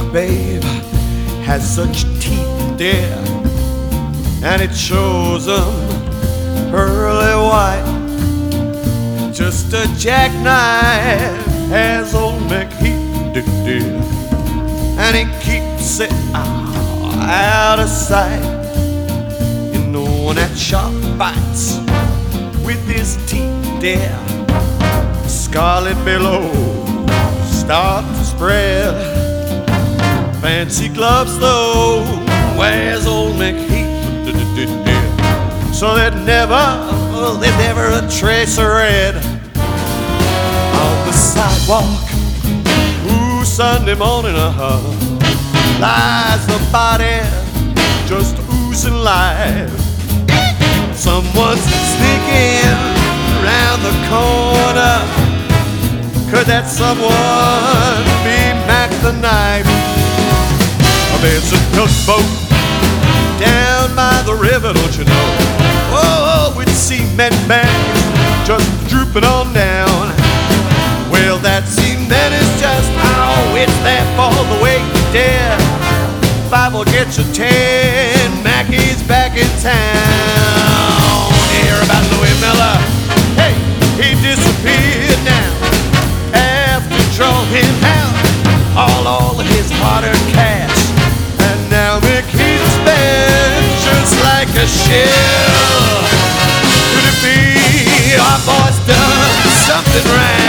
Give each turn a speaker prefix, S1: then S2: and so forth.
S1: babe has such teeth, dear, and it shows 'em pearly white. Just a jackknife has old McHeath, dear, and he keeps it out of sight. You know when that shark bites with his teeth, dear, scarlet billows start to spread. Fancy gloves though wears old McHeath, dear, so there's never a trace of red on the sidewalk. Ooh, Sunday morning, lies the body just oozing life. Someone's sneaking around the corner. Could that someone be Mac the Knife? There's a tugboat down by the river, don't you know? Oh, with cement bags just drooping on down. Well, that cement is just, it's there for the weight, dear. 5 will get you 10, Mackey's back in town. Hear about Louis Miller? Hey, he disappeared now after drawing out all of his hard-earned cash. And now McHeath's been just like a shell. Could it be our boy's done something right?